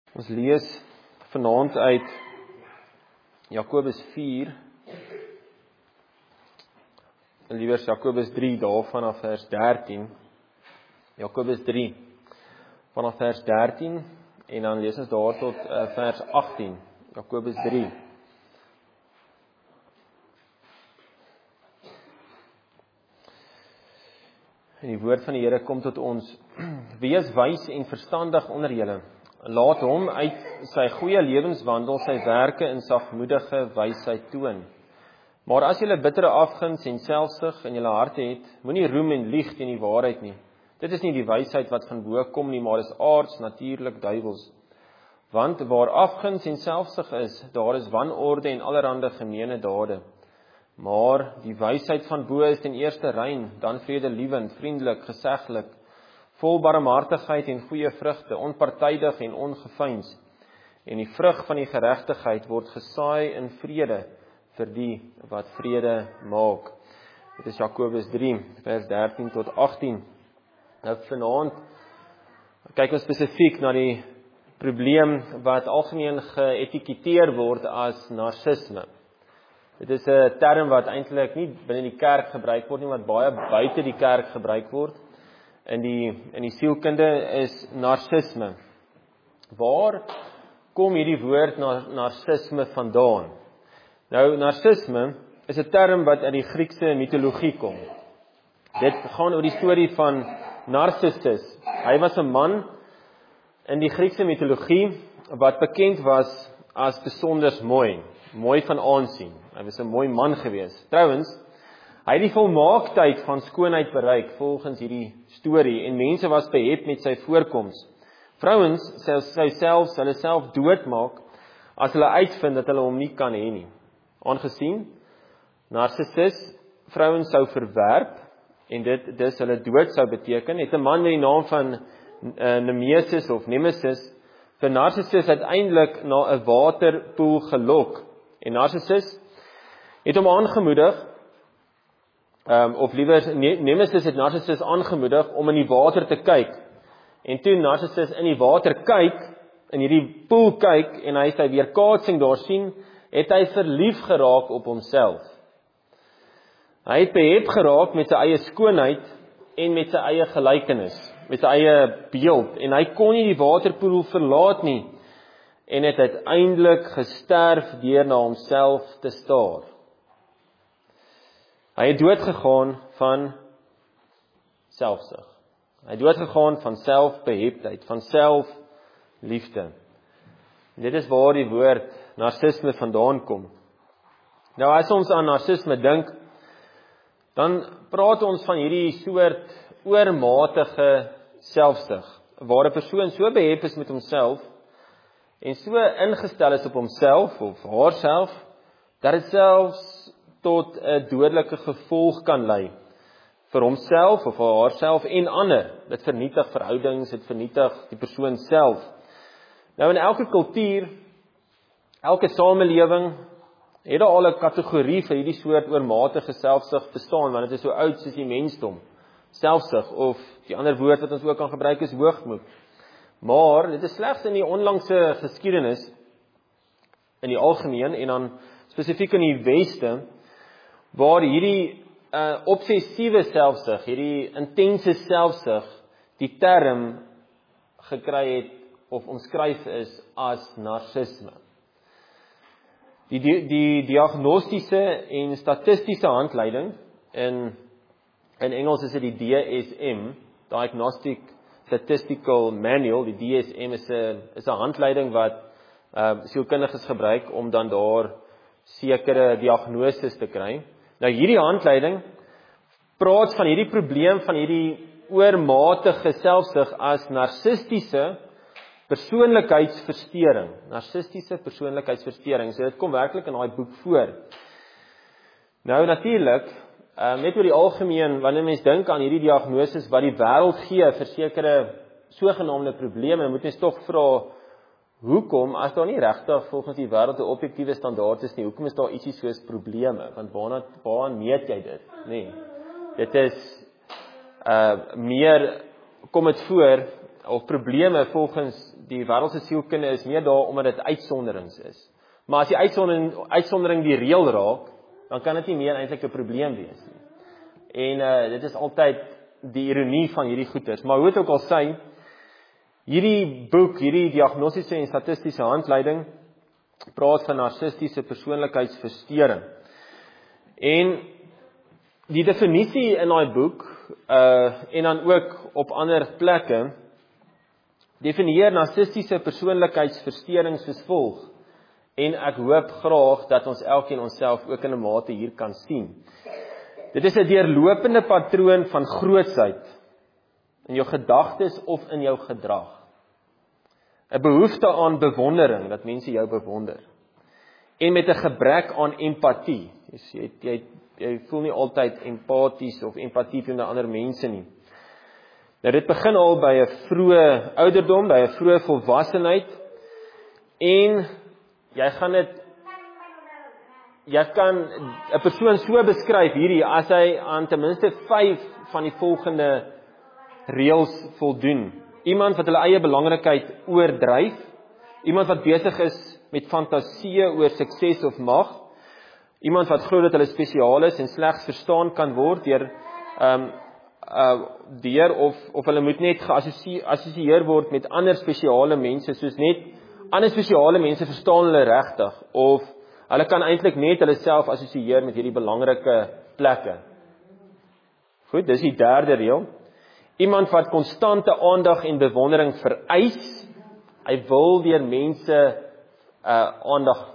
Ons lees vanaand uit Jakobus 4, en liewers Jakobus 3, daarvan af vers 13. Jakobus 3, vanaf vers 13, en dan lees ons daar tot vers 18. Jakobus 3. En die woord van die Here kom tot ons: Wees wys en verstandig onder julle. Laat hom uit sy goeie lewenswandel sy werke in sagmoedige wysheid toon. Maar as julle bittere afguns en selfsug in julle harte het, moenie roem en lieg teen die waarheid nie. Dit is nie die wysheid wat van bo kom nie, maar is aards, natuurlik, duiwels. Want waar afguns en selfsug is, daar is wanorde en allerhande gemeene dade. Maar die wysheid van bo is ten eerste rein, dan vredelievend, vriendelik, geseglik, vol barmhartigheid en goeie vrugte, onpartydig en ongeveins. En die vrug van die geregtigheid word gesaai in vrede vir die wat vrede maak. Dit is Jakobus 3, vers 13 tot 18. Nou vanaand kyk ons spesifiek na die probleem wat algemeen geetiketeer word as narcisme. Dit is 'n term wat eintlik nie binne die kerk gebruik word nie, wat baie buite die kerk gebruik word. In die sielkunde is narcisme. Waar kom hierdie woord narcisme vandaan? Nou, narcisme is 'n term wat uit die Griekse mitologie kom. Dit gaan oor die storie van Narcissus. Hy was 'n man in die Griekse mitologie wat bekend was as besonders mooi van aansien. Hy was 'n mooi man gewees. Trouwens, hy het die volmaaktheid van skoonheid bereik volgens hierdie storie en mense was behep met sy voorkoms. Vrouens sou hulle self doodmaak as hulle uitvind dat hulle hom nie kan hê nie. Aangesien Narcissus vrouens sou verwerp en dit dus hulle dood sou beteken, het 'n man met die naam van Nemesis vir Narcissus uiteindelik na 'n waterpoel gelok. En Narcissus het hom aangemoedig, of liewer Nemesis het Narcissus aangemoedig om in die water te kyk. En toe Narcissus in die water kyk, in hierdie poel kyk, en hy sy weerkaatsing daar sien, het hy verlief geraak op homself. Hy het behep geraak met sy eie skoonheid en met sy eie gelykenis, met sy eie beeld, en hy kon nie die waterpoel verlaat nie, en het uiteindelik gesterf deur na homself te staar. Hy het doodgegaan van selfsug. Hy het doodgegaan van selfbeheptheid, van selfliefde. Dit is waar die woord narcisme vandaan kom. Nou as ons aan narcisme dink, dan praat ons van hierdie soort oormatige selfsug, waar 'n persoon so behep is met homself en so ingestel is op homself of haarself, dat dit selfs tot 'n dodelike gevolg kan lei vir homself of vir haarself en ander. Dit vernietig verhoudings, dit vernietig die persoon self. Nou in elke kultuur, elke samelewing, het daar al 'n kategorie vir hierdie soort oormatige selfsug bestaan, want dit is so oud soos die mensdom. Selfsug, of die ander woord wat ons ook kan gebruik is hoogmoed. Maar dit is slegs in die onlangse geskiedenis, in die algemeen, en dan spesifiek in die Weste, waar hierdie obsessiewe selfsug, hierdie intense selfsug, die term gekry het, of omskryf is as narcisme. Die diagnostiese en statistiese handleiding, in Engels is dit die DSM, Diagnostic Statistical Manual, die DSM is 'n handleiding wat sielkundiges gebruik om dan daar sekere diagnoses te kry. Nou hierdie handleiding praat van hierdie probleem van hierdie oormatige selfsug as narcistiese persoonlikheidsversteuring. Narcistiese persoonlikheidsversteuring. So dit kom werklik in daai boek voor. Nou natuurlik, net oor die algemeen, wanneer mens dink aan hierdie diagnoses wat die wêreld gee vir sekere sogenaamde probleme, moet mens tog vra, hoekom, as daar nie regtig volgens die wêreld 'n objektiewe standaard is nie, hoekom is daar ietsie soos probleme? Want waaraan meet jy dit? Nee. Dit is meer kom dit voor, of probleme volgens die wêreldse sielkunde is meer daar omdat dit uitsonderings is. Maar as die uitsondering die reël raak, dan kan dit nie meer eintlik 'n probleem wees nie. En dit is altyd die ironie van hierdie goeters. Maar hoe het ook al sy, hierdie boek, hierdie diagnostiese en statistiese handleiding, praat van narcistiese persoonlikheidsversteuring. En die definisie in daai boek, en dan ook op ander plekke, definieer narcistiese persoonlikheidsversteuring soos volg. En ek hoop graag dat ons elkeen onsself ook in 'n mate hier kan sien. Dit is 'n deurlopende patroon van grootsheid in jou gedagtes of in jou gedrag. 'n Behoefte aan bewondering, dat mense jou bewonder. En met 'n gebrek aan empatie. Jy voel nie altyd empaties of empatie vir ander mense nie. Nou dit begin al by 'n vroeë ouderdom, by 'n vroeë volwassenheid. En jy kan 'n persoon so beskryf hierdie as hy aan ten minste 5 van die volgende reëls voldoen. Iemand wat hulle eie belangrikheid oordryf, iemand wat besig is met fantasie oor sukses of mag, iemand wat glo dat hulle spesiaal is en slegs verstaan kan word deur of hulle moet net geassosieer word met ander spesiale mense, soos net ander spesiale mense verstaan hulle regtig, of hulle kan eintlik net hulle self assosieer met hierdie belangrike plekke. Goed, dis die derde reël. Iemand wat konstante aandag en bewondering vereis, hy wil deur mense aandag,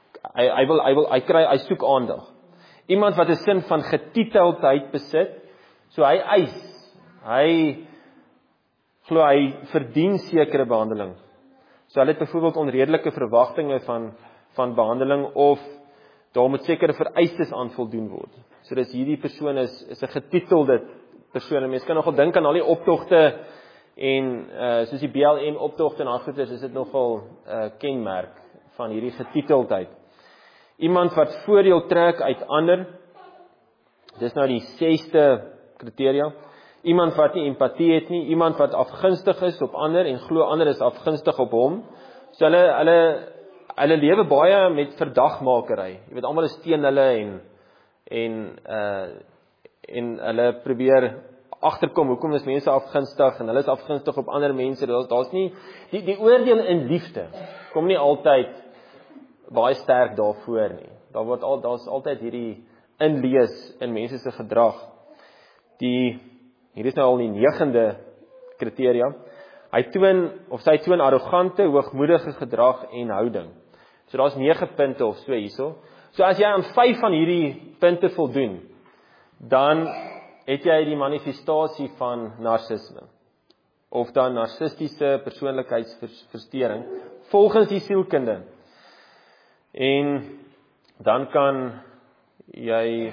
hy soek aandag. Iemand wat 'n sin van getiteldheid besit, so hy eis, hy glo hy verdien sekere behandeling. So hulle het byvoorbeeld onredelike verwagtinge van behandeling, of daar moet sekere vereistes aan voldoen word. So dis hierdie persoon is 'n getitelde persoon. Mense kan nogal dink aan al die optogte en soos die BLM optogte en daai goeders, is dit nogal kenmerk van hierdie getiteldheid. Iemand wat voordeel trek uit ander, dis nou die 6de kriteria. Iemand wat nie empatie het nie, iemand wat afgunstig is op ander en glo ander is afgunstig op hom. So hulle lewe baie met verdagmakery. Jy weet, almal is teen hulle en hulle probeer agterkom hoekom is mense afgunstig en hulle is afgunstig op ander mense. Daar's nie die oordeel in liefde kom nie altyd baie sterk daarvoor nie. Daar's altyd hierdie inlees in mense se gedrag. Hier is nou al die 9de kriteria. Sy toon arrogante, hoogmoedige gedrag en houding. So daar's 9 punte of so hierso. So as jy aan 5 van hierdie punte voldoen, dan het jy die manifestasie van narcisme, of dan narcistiese persoonlikheidsversteuring, volgens die sielkunde. En dan kan jy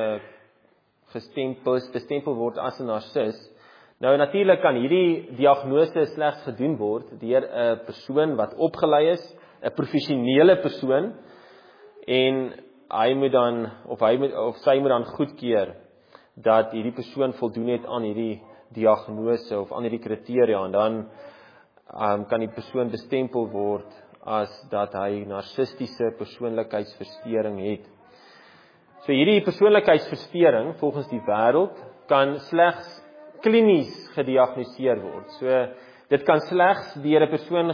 bestempel word as 'n narcis. Nou natuurlik kan hierdie diagnose slegs gedoen word deur 'n persoon wat opgelei is, 'n professionele persoon, en hy moet dan of sy moet dan goedkeur dat hierdie persoon voldoen het aan hierdie diagnose of aan hierdie kriteria, en dan kan die persoon bestempel word as dat hy narcistiese persoonlikheidsversteuring het. So hierdie persoonlikheidsversteuring volgens die wêreld kan slegs klinies gediagnoseer word. So dit kan slegs deur 'n persoon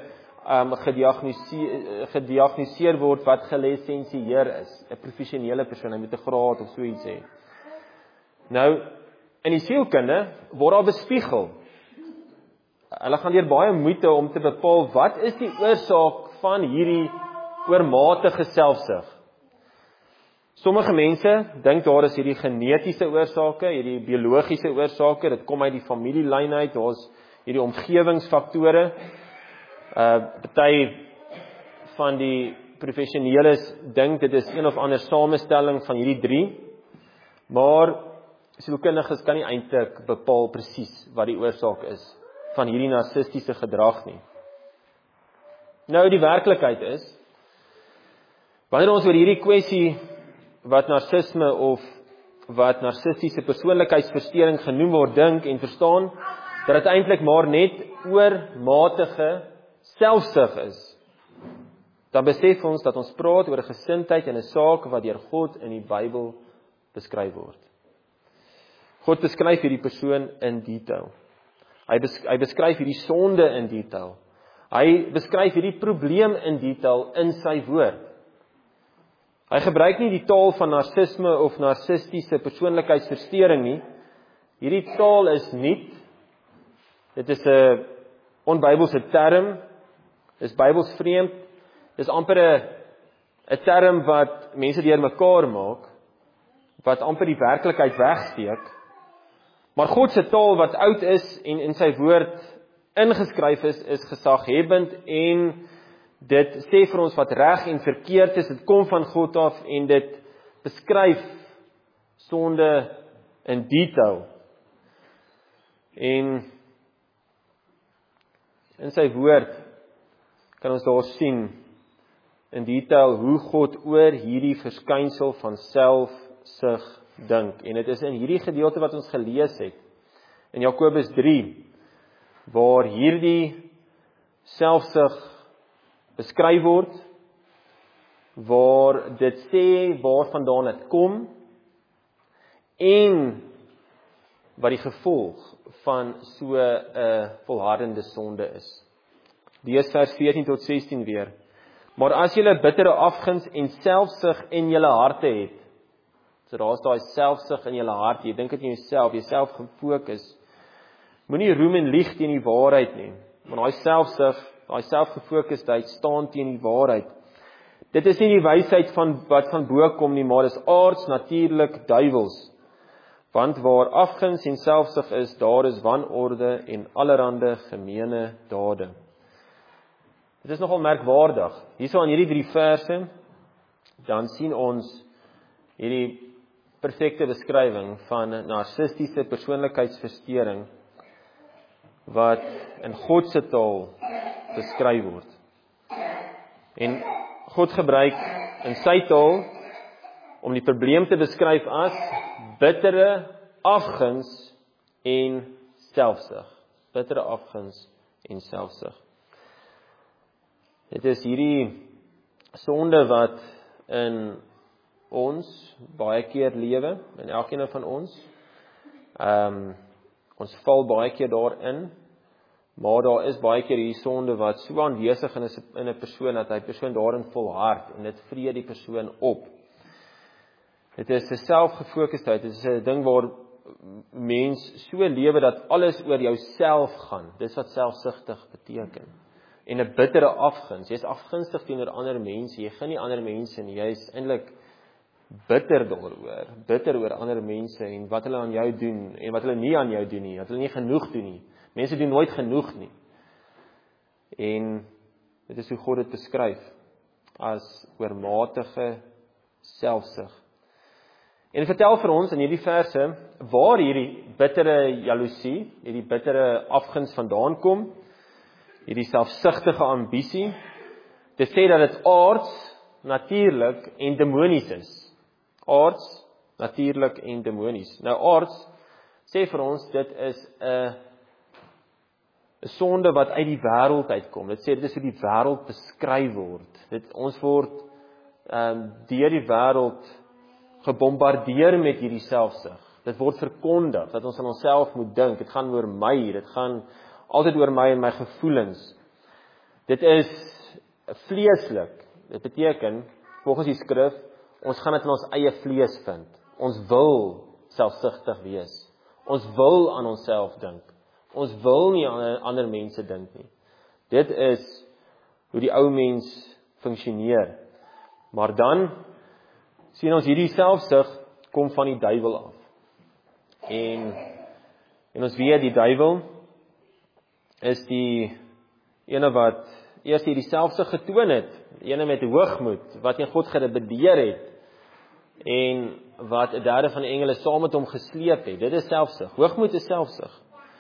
gediagnoseer word wat gelisensieer is, 'n professionele persoon, hy moet 'n graad of so iets hê. Nou in die sielkunde word daar bespiegel. Hulle gaan deur baie moeite om te bepaal wat is die oorsaak van hierdie oormatige selfsug. Sommige mense dink daar is hierdie genetiese oorsake, hierdie biologiese oorsake, dit kom uit die familielyn uit, daar's hierdie omgewingsfaktore. Party van die professioneles dink dit is een of ander samestelling van hierdie 3, maar sielkundiges kan nie eintlik bepaal presies wat die oorsaak is van hierdie narcistiese gedrag nie. Nou die werklikheid is, wanneer ons oor hierdie kwessie wat narcisme of wat narcistiese persoonlikheidsversteuring genoem word, dink en verstaan, dat dit eintlik maar net oormatige selfsug is, dan besef ons dat ons praat oor 'n gesindheid en 'n saak wat deur God in die Bybel beskryf word. God beskryf hierdie persoon in detail. Hy beskryf hierdie sonde in detail. Hy beskryf hierdie probleem in detail in sy woord. Hy gebruik nie die taal van narcisme of narcistiese persoonlikheidsversteuring nie. Hierdie taal is nuut. Dit is 'n onbybelse term, is Bybels vreemd, dis amper 'n term wat mense deurmekaar maak, wat amper die werklikheid wegsteek, maar God se taal wat oud is en in sy woord ingeskryf is gesaghebend en dit sê vir ons wat reg en verkeerd is, dit kom van God af en dit beskryf sonde in detail. En in sy woord kan ons daar sien in detail hoe God oor hierdie verskynsel van selfsug dink. En dit is in hierdie gedeelte wat ons gelees het, in Jakobus 3, waar hierdie selfsug beskryf word, waar dit sê waarvandaan dit kom, en wat die gevolg van so 'n volhardende sonde is. Lees vers 14 tot 16 weer. Maar as julle bittere afguns en selfsug in julle harte het, so daar is daai selfsug in julle hart, jy dink dit in jouself, jouself gefokus, moenie roem en lieg teen die waarheid nie, want daai selfsug, daai selfgefokusheid staan teen die waarheid. Dit is nie die wysheid wat van bo kom nie, maar dis aards, natuurlik, duiwels. Want waar afguns en selfsug is, daar is wanorde en allerhande gemeene dade. Dit is nogal merkwaardig. Hierso aan hierdie 3 verse, dan sien ons hierdie perfekte beskrywing van narcistiese persoonlikheidsversteuring wat in God se taal beskryf word. En God gebruik in sy taal om die probleem te beskryf as bittere afguns en selfsug. Bittere afguns en selfsug. Dit is hierdie sonde wat in ons baie keer lewe, in elkeen van ons. Ons val baie keer daarin, maar daar is baie keer hierdie sonde wat so aanwesig in 'n persoon dat hy persoon daarin volhard en dit vreet die persoon op. Dit is 'n selfgefokusheid, dit is 'n ding waar mens so lewe dat alles oor jouself gaan. Dis wat selfsugtig beteken. En 'n bittere afguns. Jy's afgunstig teenoor ander mense. Jy gun nie ander mense nie. Jy's eintlik bitter daaroor. Bitter oor ander mense en wat hulle aan jou doen en wat hulle nie aan jou doen nie. Dat hulle nie genoeg doen nie. Mense doen nooit genoeg nie. En dit is hoe God dit beskryf as oormatige selfsug. En vertel vir ons in hierdie verse waar hierdie bittere jaloesie, hierdie bittere afguns vandaan kom, hierdie selfsugtige ambisie. Dit sê dat dit aards, natuurlik en demonies is. Aards, natuurlik en demonies. Nou aards sê vir ons dit is 'n sonde wat uit die wêreld uitkom. Dit sê dit is hoe die wêreld beskryf word. Ons word deur die wêreld gebombardeer met hierdie selfsug. Dit word verkondig dat ons aan onsself moet dink. Dit gaan oor my, dit gaan altyd oor my en my gevoelens. Dit is vleeslik. Dit beteken, volgens die skrif, ons gaan dit in ons eie vlees vind. Ons wil selfsugtig wees. Ons wil aan onsself dink. Ons wil nie aan ander mense dink nie. Dit is hoe die ou mens funksioneer. Maar dan sien ons hierdie selfsug kom van die duiwel af. En ons weet die duiwel is die ene wat eers hierdie selfsug getoon het, die ene met hoogmoed, wat teen God gerebelleer het, en wat 'n derde van die engele saam met hom gesleep het. Dit is selfsug. Hoogmoed is selfsug.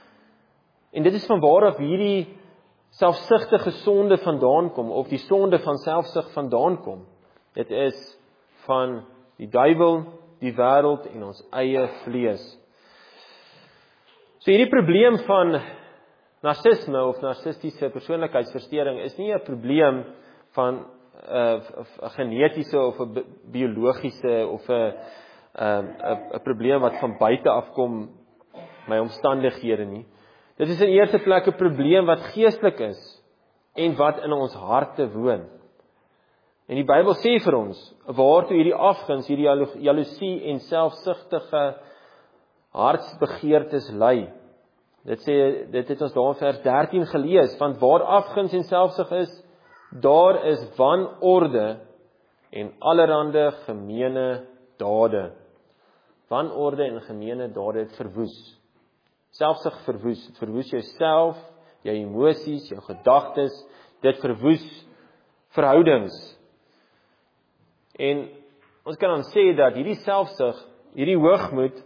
En dit is vanwaar af hierdie selfsugtige sonde vandaan kom, of die sonde van selfsug vandaan kom. Dit is van die duiwel, die wêreld en ons eie vlees. So hierdie probleem van narcisme of narcistiese persoonlikheidsversteuring is nie 'n probleem van 'n genetiese of 'n biologiese of 'n probleem wat van buite afkom my omstandighede nie. Dit is in eerste plek 'n probleem wat geestelik is en wat in ons harte woon. En die Bybel sê vir ons waartoe hierdie afguns, hierdie jaloesie en selfsugtige hartsbegeertes lei. Dit het ons daar in vers 13 gelees, want waar afguns en selfsug is, daar is wanorde en allerhande gemeene dade. Wanorde en gemeene dade het verwoes. Selfsug verwoes. Dit verwoes jouself, jou emosies, jou gedagtes, dit verwoes verhoudings. En ons kan dan sê dat hierdie selfsug, hierdie hoogmoed,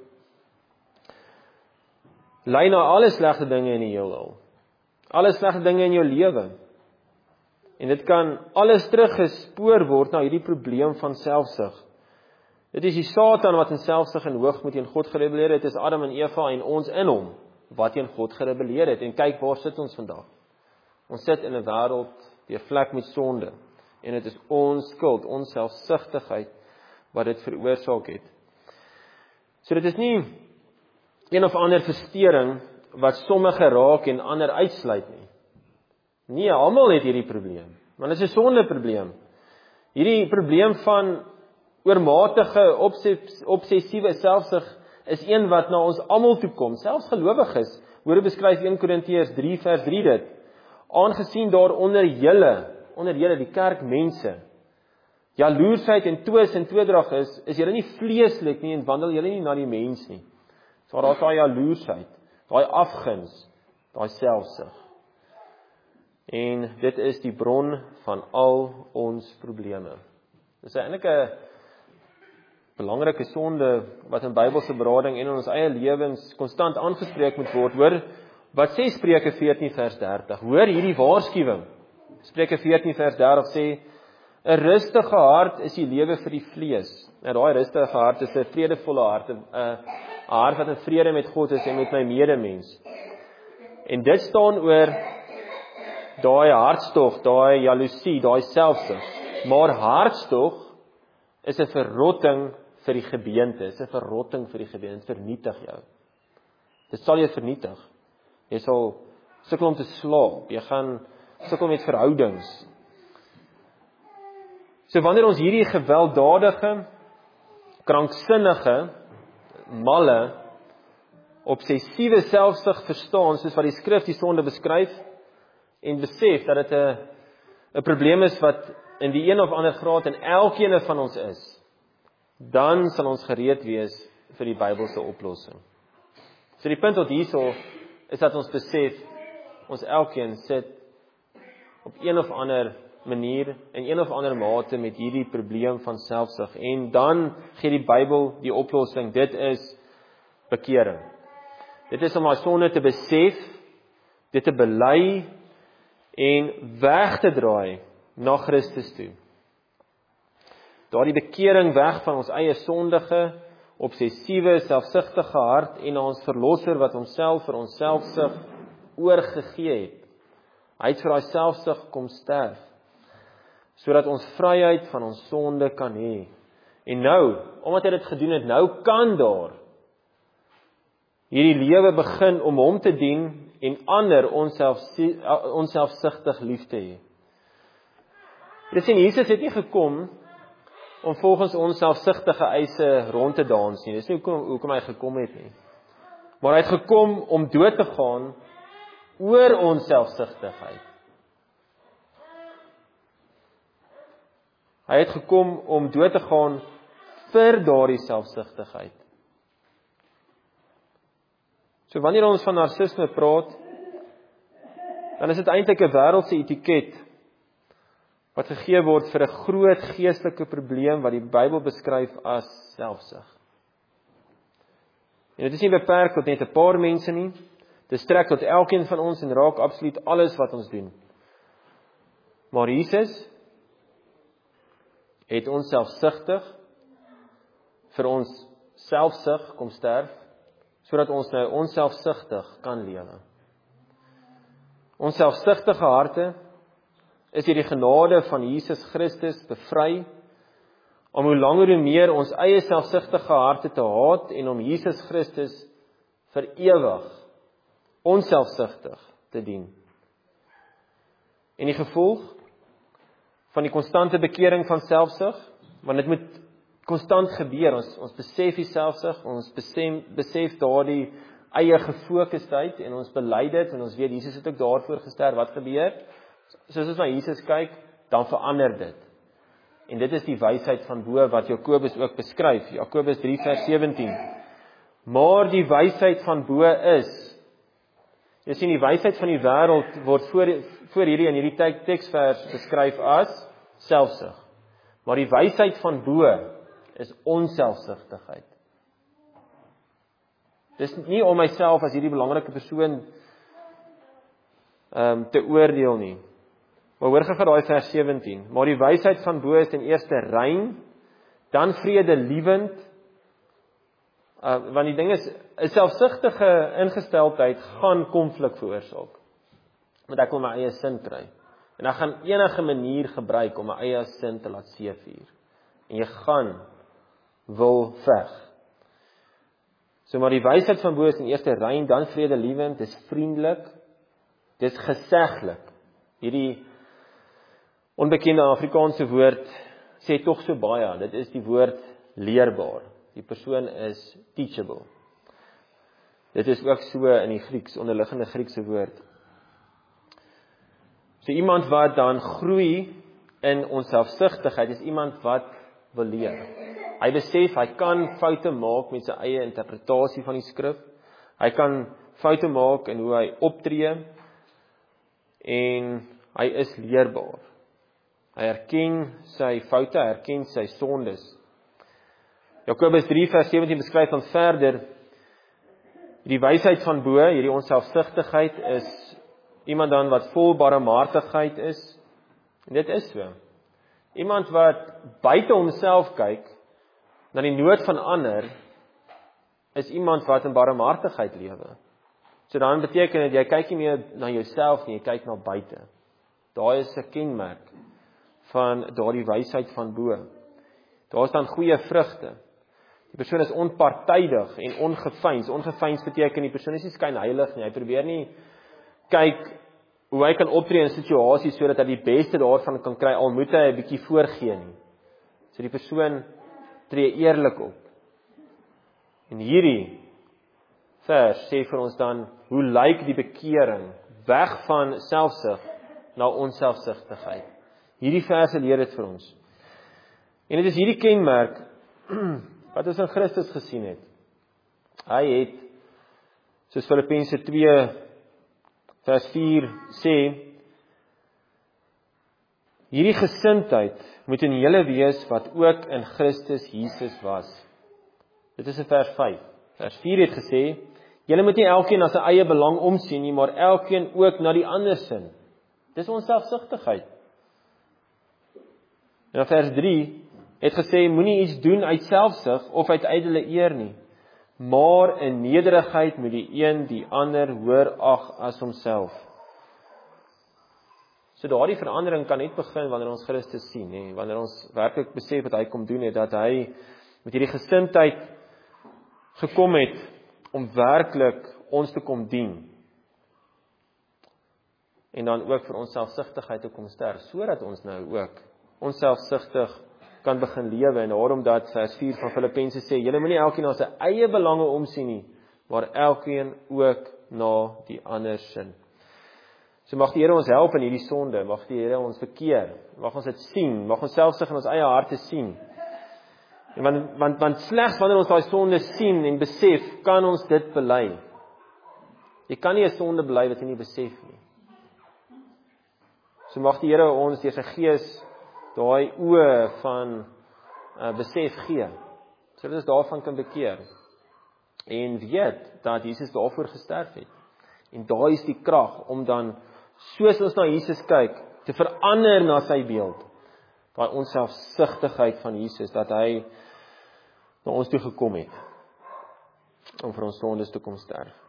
lei na alle slegte dinge in die heelal. Alle slegte dinge in jou lewe. En dit kan alles teruggespoor word na hierdie probleem van selfsug. Dit is die Satan wat in selfsug en hoogmoed teen God gerebelleer het. Dit is Adam en Eva en ons in hom wat teen God gerebelleer het. En kyk, waar sit ons vandag? Ons sit in 'n wêreld deurvlek met sonde. En dit is ons skuld, ons selfsugtigheid wat dit veroorsaak het. So dit is nie een of ander versteuring wat sommige raak en ander uitsluit nie. Nee, almal het hierdie probleem, want dit is 'n sondeprobleem. Hierdie probleem van oormatige obsessiewe selfsug is een wat na ons almal toe kom, selfs gelowiges. Hoor beskryf 1 Korintiërs 3 vers 3 dit. Aangesien daar onder julle die kerkmense jaloersheid en twis en tweedrag is julle nie vleeslik nie en wandel julle nie na die mens nie. So daar's daai jaloersheid, daai afguns, daai selfsug. En dit is die bron van al ons probleme. Dis eintlik 'n belangrike sonde wat in Bybelse berading en in ons eie lewens konstant aangespreek moet word. Hoor, wat sê Spreuke 14 vers 30? Hoor hierdie waarskuwing. Spreuke 14 vers 30 sê, 'n rustige hart is die lewe vir die vlees. En daai rustige hart is 'n vredevolle hart, 'n hart wat in vrede met God is en met my medemens. En dit staan oor daai hartstog, daai jaloesie, daai selfsug. Maar hartstog is 'n verrotting vir die gebeente, is 'n verrotting vir die gebeente, vernietig jou. Dit sal jou vernietig. Jy sal sukkel om te slaap, jy gaan sukkel met verhoudings. So wanneer ons hierdie gewelddadige, kranksinnige, malle, obsessiewe selfsug verstaan, soos wat die skrif die sonde beskryf, en besef dat dit 'n probleem is wat in die een of ander graad in elkeen van ons is, dan sal ons gereed wees vir die Bybelse oplossing. So die punt tot hierso is dat ons besef, ons elkeen sit op een of ander manier, in een of ander mate met hierdie probleem van selfsug. En dan gee die Bybel die oplossing, dit is bekering. Dit is om my sonde te besef, dit te bely en weg te draai na Christus toe. Daardie bekering weg van ons eie sondige, obsessiewe, selfsugtige hart en na ons verlosser wat homself vir ons selfsug oorgegee het. Hy het vir daai selfsug kom sterf, sodat ons vryheid van ons sonde kan hê. En nou, omdat hy dit gedoen het, nou kan daar hierdie lewe begin om hom te dien en ander onselfsugtig lief te hê. Dit sê Jesus het nie gekom om volgens ons selfsugtige eise rond te dans nie. Dis nie hoekom hy gekom het nie. Maar hy het gekom om dood te gaan oor ons selfsugtigheid. Hy het gekom om dood te gaan vir daardie selfsugtigheid. So wanneer ons van narcisme praat, dan is dit eintlik 'n wêreldse etiket wat gegee word vir 'n groot geestelike probleem wat die Bybel beskryf as selfsug. En dit is nie beperk tot net 'n paar mense nie. Dit strek tot elkeen van ons en raak absoluut alles wat ons doen. Maar Jesus het ons selfsugtig vir ons selfsug kom sterf sodat ons nou onselfsugtig kan lewe. Onselfsugtige harte is deur die genade van Jesus Christus bevry, om hoe langer hoe meer ons eie selfsugtige harte te haat en om Jesus Christus vir ewig onselfsugtig te dien. En die gevolg van die konstante bekering van selfsug, want dit moet konstant gebeur, ons besef die selfsug, ons besef daardie eie gefokusheid en ons bely dit en ons weet Jesus het ook daarvoor gesterf. Wat gebeur? Soos ons na Jesus kyk, dan verander dit. En dit is die wysheid van bo wat Jakobus ook beskryf. Jakobus 3 vers 17. Maar die wysheid van bo is, jy sien die wysheid van die wêreld word voor hierdie in hierdie teksvers beskryf as selfsug. Maar die wysheid van bo is onselfsugtigheid. Dis nie om myself as hierdie belangrike persoon te oordeel nie. Maar hoor gou daai vers 17. Maar die wysheid van bo is ten eerste rein, dan vredelievend. Want die ding is, 'n selfsugtige ingesteldheid gaan konflik veroorsaak. Want ek wil my eie sin kry. En ek gaan enige manier gebruik om my eie sin te laat seevier. En jy gaan wil veg. So maar die wysheid van bo is ten eerste rein, dan vredelievend, dis vriendelik, dis geseglik. Hierdie onbekende Afrikaanse woord sê tog so baie, dit is die woord leerbaar. Die persoon is teachable. Dit is ook so in die Grieks, onderliggende Griekse woord. So iemand wat dan groei in onselfsugtigheid is iemand wat wil leer. Hy besef, hy kan foute maak met sy eie interpretasie van die skrif. Hy kan foute maak in hoe hy optree en hy is leerbaar. Hy erken sy foute, hy erken sy sondes. Jakobus 3 vers 17 beskryf dan verder, die wysheid van bo, hierdie onselfsugtigheid is iemand dan wat vol barmhartigheid is. En dit is so. Iemand wat buite homself kyk, na die nood van ander, is iemand wat in barmhartigheid lewe. So dan beteken dit, jy kyk nie meer na jouself nie, jy kyk na buite. Daar is 'n kenmerk van daardie wysheid van bo. Daar is dan goeie vrugte. Die persoon is onpartydig en ongeveins. Ongeveins beteken die persoon is nie skynheilig nie. Hy probeer nie kyk hoe hy kan optree in situasies sodat hy die beste daarvan kan kry, al moet hy 'n bietjie voorgee nie. So die persoon tree eerlik op. En hierdie vers sê vir ons dan, hoe lyk die bekering weg van selfsug na onselfsugtigheid. Hierdie verse leer dit vir ons. En dit is hierdie kenmerk wat ons in Christus gesien het. Hy het, soos Filippense 2 vers 4 sê, hierdie gesindheid moet in julle wees wat ook in Christus Jesus was. Dit is in vers 5. Vers 4 het gesê, julle moet nie elkeen na sy eie belang omsien nie, maar elkeen ook na die ander sin. Dis onselfsugtigheid. En dan vers 3 het gesê, moenie iets doen uit selfsug of uit ydelle eer nie, maar in nederigheid moet die een die ander hoër ag as homself. So daardie verandering kan net begin wanneer ons Christus sien, nee, wanneer ons werklik besef wat hy kom doen het, dat hy met hierdie gesindheid gekom het om werklik ons te kom dien. En dan ook vir ons selfsugtigheid te kom sterf, sodat ons nou ook onselfsugtig kan begin lewe. En daarom dat vers 4 van Filippense sê, julle moenie elkeen na sy eie belange omsien nie, maar elkeen ook na die ander sin. So mag die Here ons help in hierdie sonde, mag die Here ons verkeer, mag ons dit sien, mag ons selfsug in ons eie harte sien. En want slegs wanneer ons daai sonde sien en besef, kan ons dit bely. Jy kan nie 'n sonde bely wat jy nie besef nie. So mag die Here ons deur sy Gees daai oë van besef gee, sodat ons daarvan kan bekeer. En weet dat Jesus daarvoor gesterf het. En daai is die krag om dan, soos ons na Jesus kyk, te verander na sy beeld. Daai onselfsugtigheid van Jesus, dat hy na ons toe gekom het. om vir ons sondes te kom sterf.